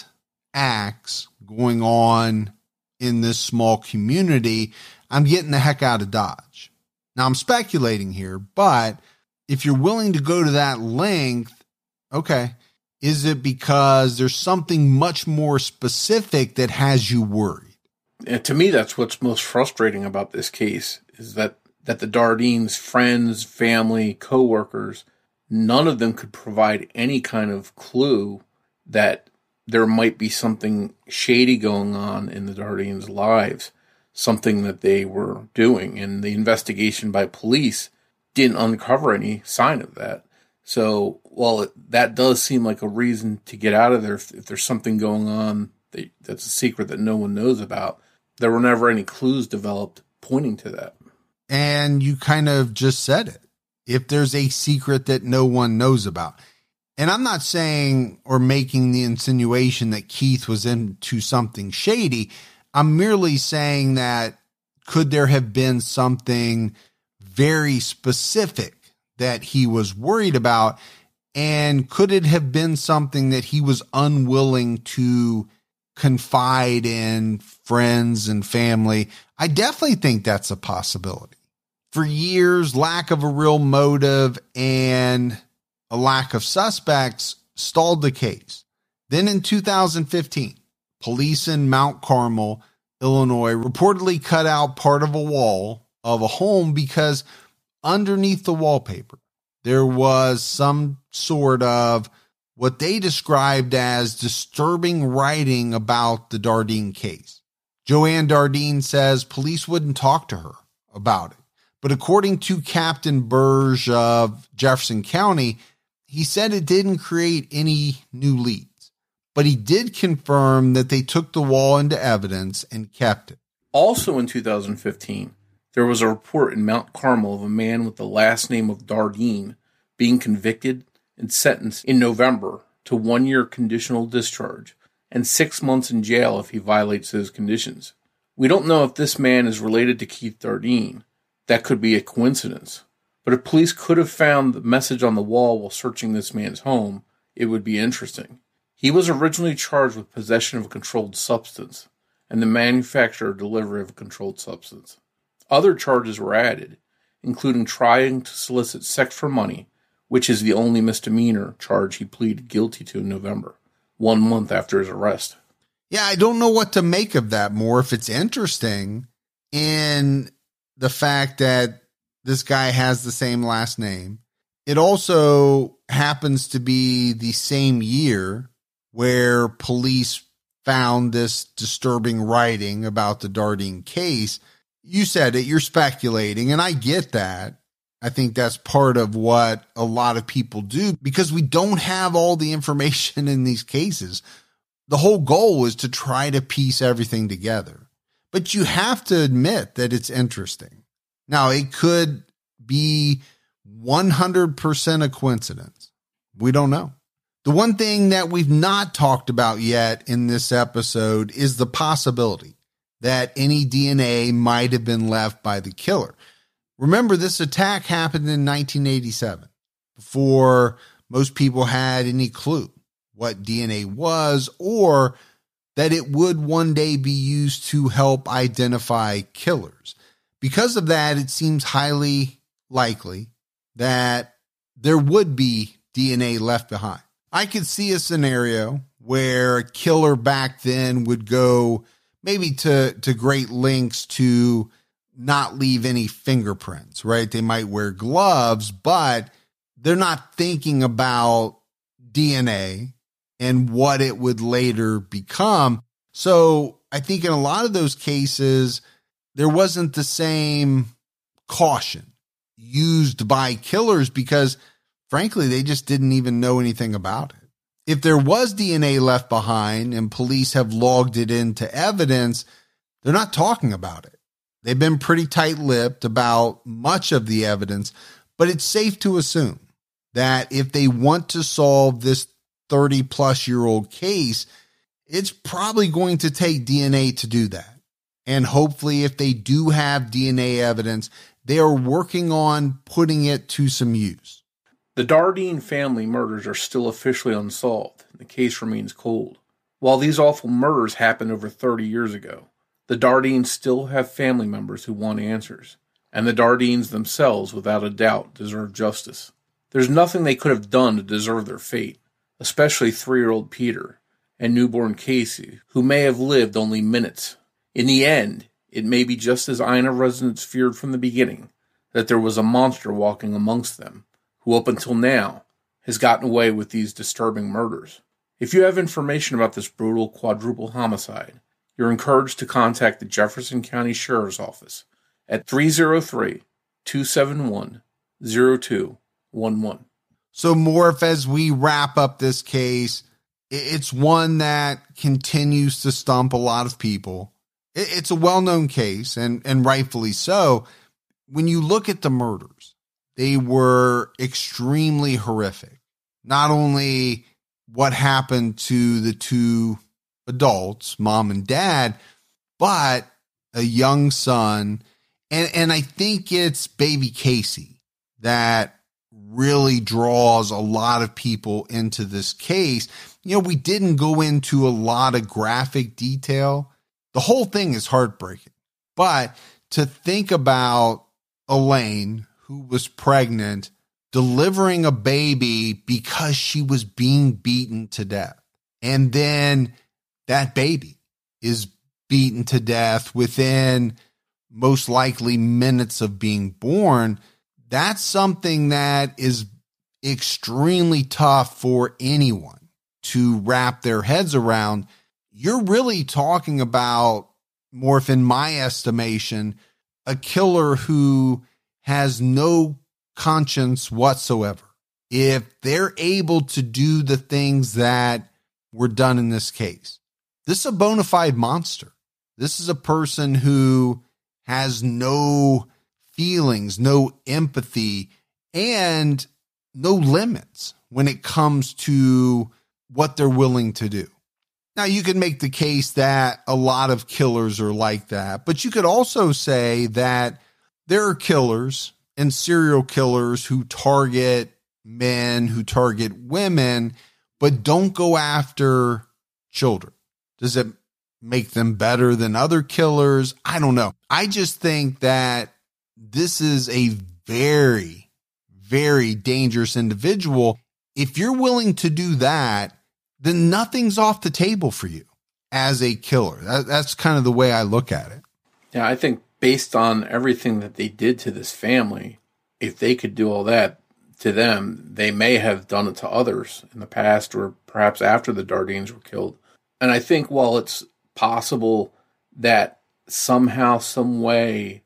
acts going on in this small community. I'm getting the heck out of Dodge. Now, I'm speculating here, but if you're willing to go to that length, okay, is it because there's something much more specific that has you worried? And to me, that's what's most frustrating about this case, is that, that the Dardeens' friends, family, co-workers, none of them could provide any kind of clue that there might be something shady going on in the Dardeens' lives, something that they were doing. And the investigation by police didn't uncover any sign of that. So while it, that does seem like a reason to get out of there, if, if there's something going on that, that's a secret that no one knows about, there were never any clues developed pointing to that. And you kind of just said it. If there's a secret that no one knows about. And I'm not saying or making the insinuation that Keith was into something shady. I'm merely saying that could there have been something very specific that he was worried about? And could it have been something that he was unwilling to confide in friends and family? I definitely think that's a possibility. For years, lack of a real motive and a lack of suspects stalled the case. Then in two thousand fifteen, police in Mount Carmel, Illinois, reportedly cut out part of a wall of a home because underneath the wallpaper, there was some sort of what they described as disturbing writing about the Dardeen case. Joanne Dardeen says police wouldn't talk to her about it. But according to Captain Burge of Jefferson County, he said it didn't create any new leads. But he did confirm that they took the wall into evidence and kept it. Also in two thousand fifteen, there was a report in Mount Carmel of a man with the last name of Dardeen being convicted and sentenced in November to one year conditional discharge and six months in jail if he violates those conditions. We don't know if this man is related to Keith Dardeen. That could be a coincidence. But if police could have found the message on the wall while searching this man's home, it would be interesting. He was originally charged with possession of a controlled substance and the manufacture or delivery of a controlled substance. Other charges were added, including trying to solicit sex for money, which is the only misdemeanor charge he pleaded guilty to in November, one month after his arrest. Yeah, I don't know what to make of that more. If it's interesting in the fact that this guy has the same last name. It also happens to be the same year where police found this disturbing writing about the Dardenne case. You said it, you're speculating, and I get that. I think that's part of what a lot of people do because we don't have all the information in these cases. The whole goal is to try to piece everything together. But you have to admit that it's interesting. Now, it could be one hundred percent a coincidence. We don't know. The one thing that we've not talked about yet in this episode is the possibility that any D N A might have been left by the killer. Remember, this attack happened in nineteen eighty-seven, before most people had any clue what D N A was or that it would one day be used to help identify killers. Because of that, it seems highly likely that there would be D N A left behind. I could see a scenario where a killer back then would go maybe to, to great lengths to not leave any fingerprints, right? They might wear gloves, but they're not thinking about D N A and what it would later become. So I think in a lot of those cases, there wasn't the same caution used by killers because, frankly, they just didn't even know anything about it. If there was D N A left behind and police have logged it into evidence, they're not talking about it. They've been pretty tight-lipped about much of the evidence, but it's safe to assume that if they want to solve this thirty-plus-year-old case, it's probably going to take D N A to do that. And hopefully, if they do have D N A evidence, they are working on putting it to some use. The Dardenne family murders are still officially unsolved, and the case remains cold. While these awful murders happened over thirty years ago, the Dardennes still have family members who want answers, and the Dardennes themselves, without a doubt, deserve justice. There's nothing they could have done to deserve their fate, especially three-year-old Peter and newborn Casey, who may have lived only minutes. In the end, it may be just as Ina residents feared from the beginning, that there was a monster walking amongst them, who up until now has gotten away with these disturbing murders. If you have information about this brutal quadruple homicide, you're encouraged to contact the Jefferson County Sheriff's Office at three oh three, two seven one, oh two one one. So, Morph, as we wrap up this case, it's one that continues to stump a lot of people. It's a well-known case, and, and rightfully so. When you look at the murders, they were extremely horrific. Not only what happened to the two adults, mom and dad, but a young son. And, and I think it's baby Casey that really draws a lot of people into this case. You know, we didn't go into a lot of graphic detail. The whole thing is heartbreaking. But to think about Elaine, who was pregnant, delivering a baby because she was being beaten to death. And then that baby is beaten to death within most likely minutes of being born. That's something that is extremely tough for anyone to wrap their heads around. You're really talking about, Morph, in my estimation, a killer who has no conscience whatsoever. If they're able to do the things that were done in this case, this is a bona fide monster. This is a person who has no feelings, no empathy, and no limits when it comes to what they're willing to do. Now, you could make the case that a lot of killers are like that, but you could also say that there are killers and serial killers who target men, who target women, but don't go after children. Does it make them better than other killers? I don't know. I just think that this is a very, very dangerous individual. If you're willing to do that, then nothing's off the table for you as a killer. That, that's kind of the way I look at it. Yeah, I think based on everything that they did to this family, if they could do all that to them, they may have done it to others in the past or perhaps after the Dardines were killed. And I think while it's possible that somehow, some way,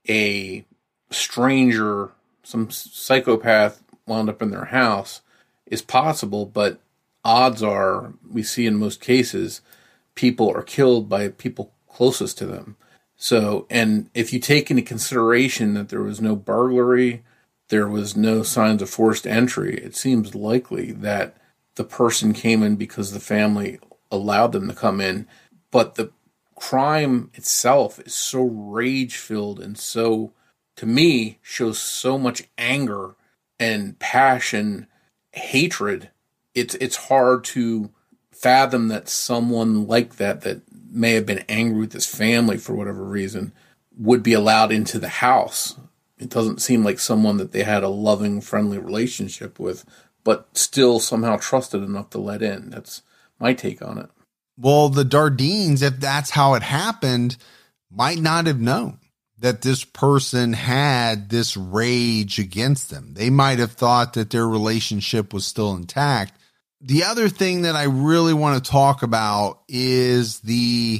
a stranger, some psychopath wound up in their house is possible, but odds are, we see in most cases, people are killed by people closest to them. So, and if you take into consideration that there was no burglary, there was no signs of forced entry, it seems likely that the person came in because the family allowed them to come in. But the crime itself is so rage-filled and so, to me, shows so much anger and passion, hatred. It's it's hard to fathom that someone like that, that may have been angry with his family for whatever reason, would be allowed into the house. It doesn't seem like someone that they had a loving, friendly relationship with, but still somehow trusted enough to let in. That's my take on it. Well, the Dardines, if that's how it happened, might not have known that this person had this rage against them. They might have thought that their relationship was still intact. The other thing that I really want to talk about is the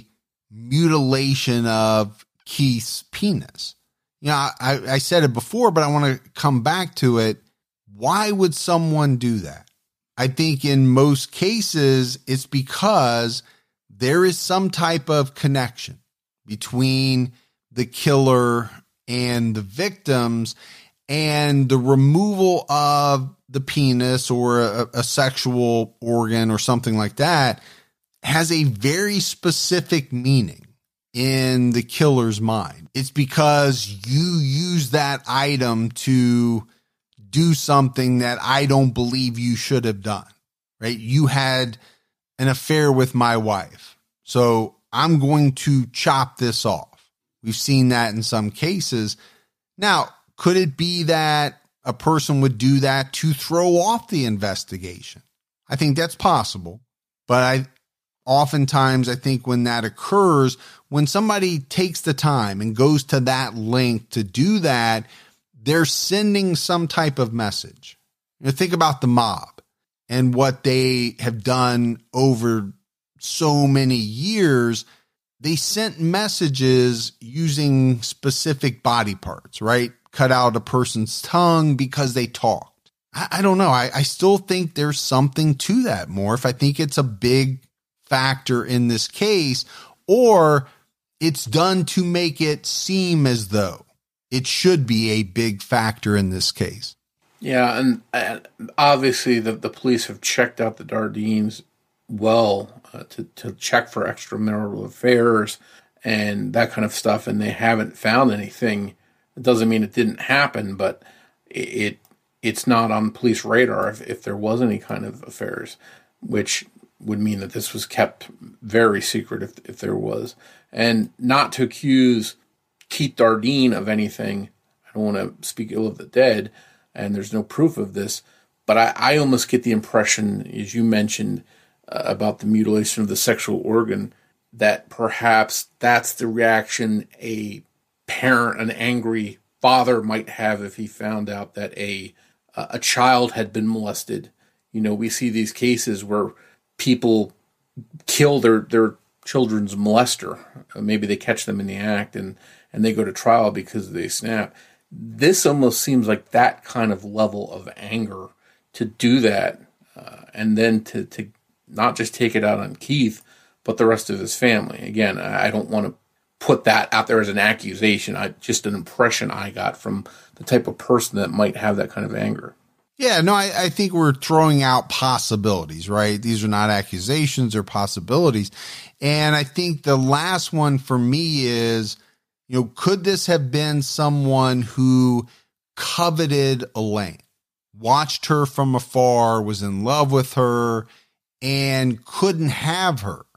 mutilation of Keith's penis. You know, I, I said it before, but I want to come back to it. Why would someone do that? I think in most cases, it's because there is some type of connection between the killer and the victims, and the removal of the penis or a, a sexual organ or something like that has a very specific meaning in the killer's mind. It's because you use that item to do something that I don't believe you should have done, right? You had an affair with my wife, so I'm going to chop this off. We've seen that in some cases. Now, could it be that a person would do that to throw off the investigation? I think that's possible, but I oftentimes I think when that occurs, when somebody takes the time and goes to that length to do that, they're sending some type of message. You know, think about the mob and what they have done over so many years. They sent messages using specific body parts, right? Cut out a person's tongue because they talked. I, I don't know. I, I still think there's something to that, Morph. I think it's a big factor in this case, or it's done to make it seem as though it should be a big factor in this case. Yeah, and uh, obviously the, the police have checked out the Dardines well uh, to, to check for extramarital affairs and that kind of stuff, and they haven't found anything. It doesn't mean it didn't happen, but it, it it's not on police radar if, if there was any kind of affairs, which would mean that this was kept very secret if if there was. And not to accuse Keith Dardine of anything, I don't want to speak ill of the dead, and there's no proof of this, but I, I almost get the impression, as you mentioned, uh, about the mutilation of the sexual organ, that perhaps that's the reaction a parent, an angry father might have if he found out that a a child had been molested. You know, we see these cases where people kill their, their children's molester. Maybe they catch them in the act and, and they go to trial because they snap. This almost seems like that kind of level of anger to do that, uh, and then to, to not just take it out on Keith, but the rest of his family. Again, I don't want to put that out there as an accusation. I just an impression I got from the type of person that might have that kind of anger. Yeah, no, I, I think we're throwing out possibilities, right? These are not accusations, they're possibilities. And I think the last one for me is, you know, could this have been someone who coveted Elaine, watched her from afar, was in love with her, and couldn't have her?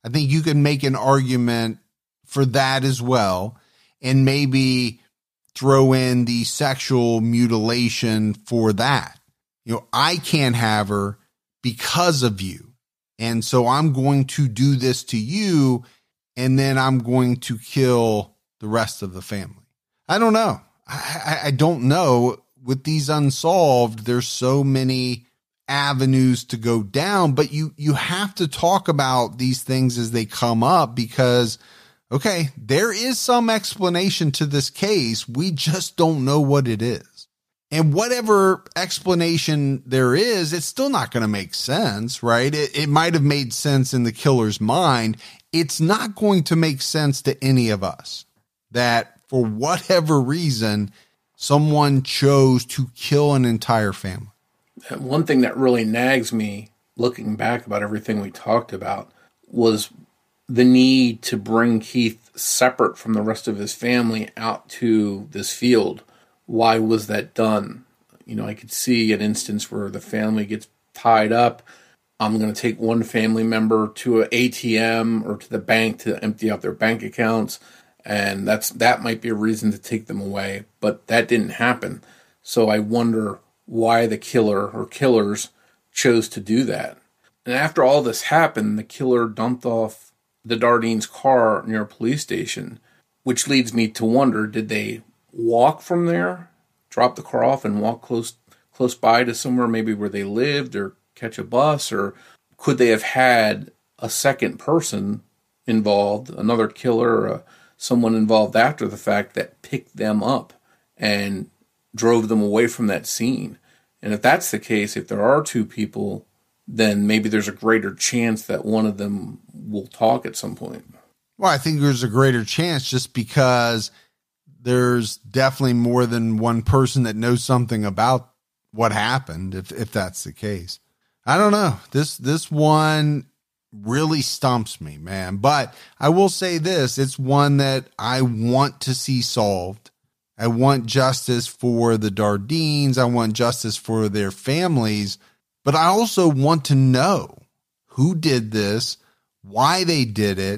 I think you can make an argument for that as well, and maybe throw in the sexual mutilation for that. You know, I can't have her because of you. And so I'm going to do this to you, and then I'm going to kill the rest of the family. I don't know. I, I, I don't know. With these unsolved, there's so many avenues to go down, but you, you have to talk about these things as they come up because, okay, there is some explanation to this case. We just don't know what it is. And whatever explanation there is, it's still not going to make sense, right? It, it might have made sense in the killer's mind. It's not going to make sense to any of us that for whatever reason, someone chose to kill an entire family. One thing that really nags me, looking back about everything we talked about, was the need to bring Keith separate from the rest of his family out to this field. Why was that done? You know, I could see an instance where the family gets tied up. I'm going to take one family member to an A T M or to the bank to empty out their bank accounts. And that's that might be a reason to take them away. But that didn't happen. So I wonder why the killer or killers chose to do that. And after all this happened, the killer dumped off the Dardines' car near a police station, which leads me to wonder, did they walk from there, drop the car off and walk close close by to somewhere maybe where they lived, or catch a bus? Or could they have had a second person involved, another killer, or a, someone involved after the fact that picked them up and drove them away from that scene? And if that's the case, if there are two people, then maybe there's a greater chance that one of them will talk at some point. Well, I think there's a greater chance just because there's definitely more than one person that knows something about what happened, if if that's the case. I don't know. This this one really stumps me, man. But I will say this, it's one that I want to see solved. I want justice for the Dardines. I want justice for their families. But I also want to know who did this, why they did it,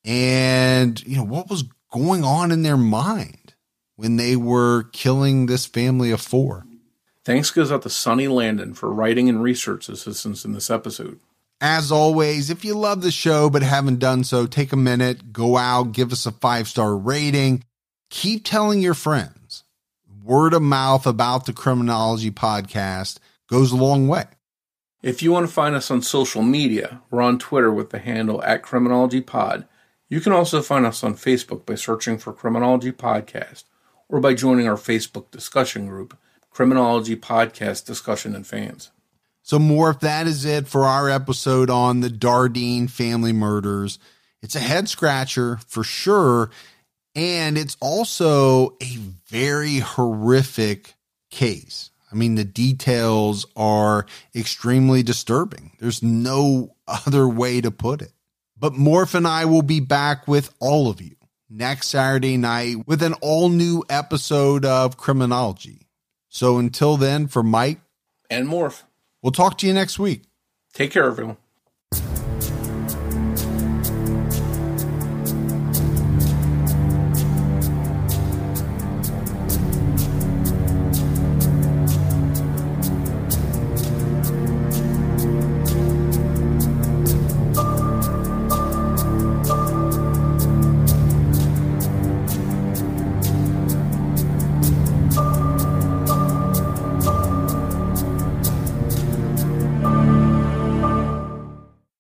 and you know what was going on in their mind when they were killing this family of four. Thanks goes out to Sonny Landon for writing and research assistance in this episode. As always, if you love the show but haven't done so, take a minute, go out, give us a five-star rating. Keep telling your friends. Word of mouth about the Criminology Podcast goes a long way. If you want to find us on social media, we're on Twitter with the handle at Criminology Pod. You can also find us on Facebook by searching for Criminology Podcast, or by joining our Facebook discussion group, Criminology Podcast Discussion and Fans. So Morph, that is it for our episode on the Dardine family murders. It's a head scratcher for sure. And it's also a very horrific case. I mean, the details are extremely disturbing. There's no other way to put it. But Morph and I will be back with all of you next Saturday night with an all-new episode of Criminology. So until then, for Mike and Morph, we'll talk to you next week. Take care, everyone.